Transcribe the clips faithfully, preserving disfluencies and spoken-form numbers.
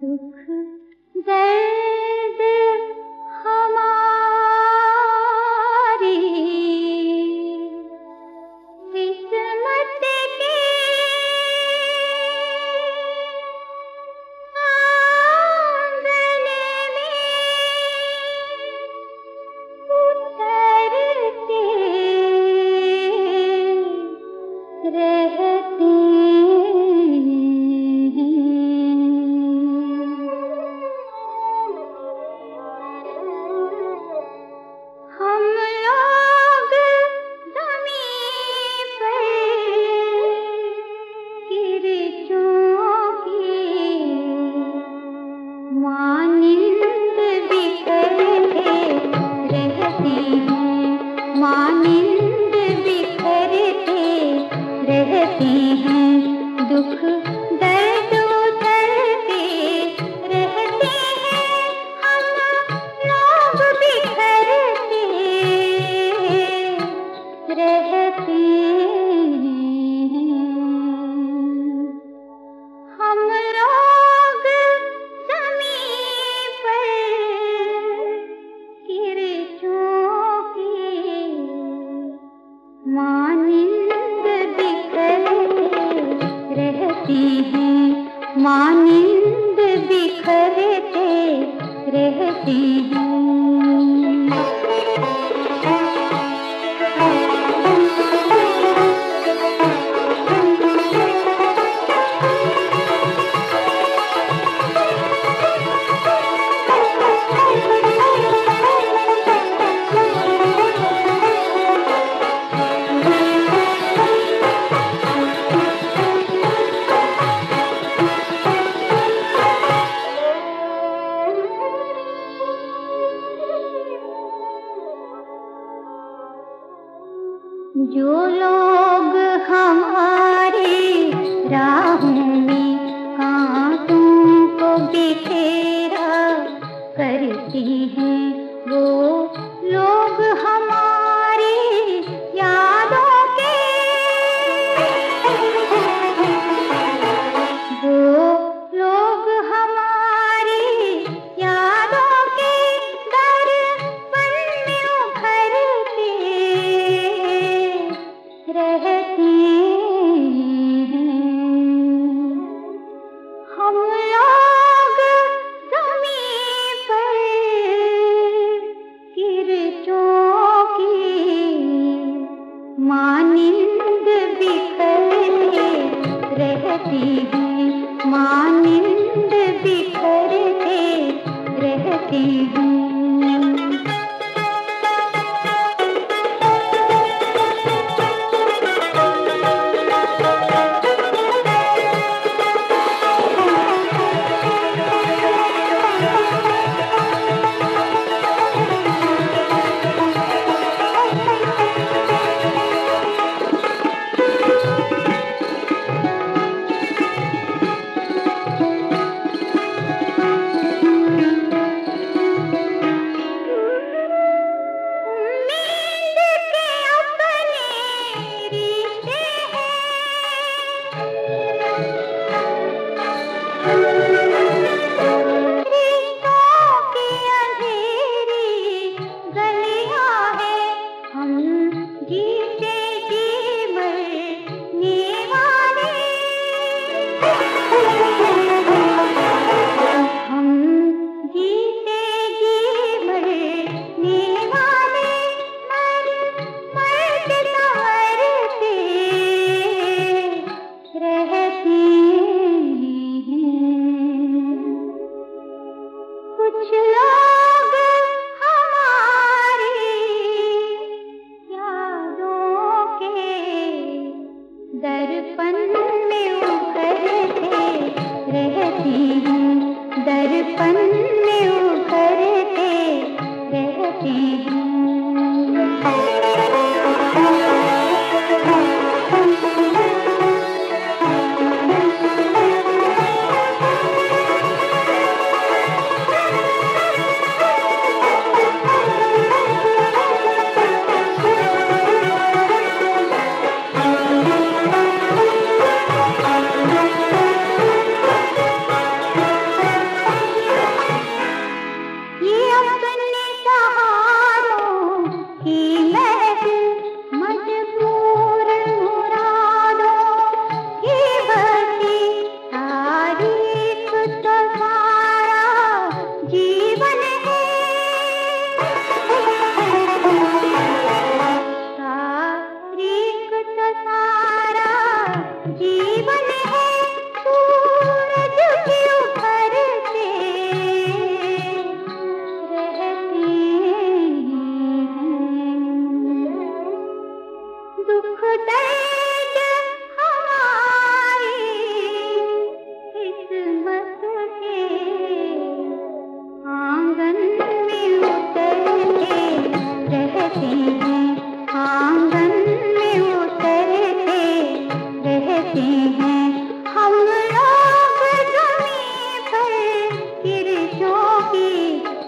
दुख दर्द हमारी किस्मत के आंगन में उतरते रहते दुख दर्द उतरते रहते हैं, हम लोग बिखरते रहते हैं। हम लोग ज़मीन पर गिर चुके मानिंद बिखरते रहती हैं, मानिंद बिखरते रहती हैं। जो लोग हमारी राहों में कांटों को बिखेरा करती हैं, वो लोग हमारी यादों के, वो लोग हमारी यादों के दर्पण में उभरते रहते हैं। हम लोग ज़मीन पर गिर चुके मानिंद बिखरते रहते हैं, मानिंद बिखरते रहते हैं। कुछ लोग हमारी यादों के दर्पण में उभरते रहती हैं, दर्पण में उभरते रहती हैं।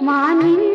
मानिंद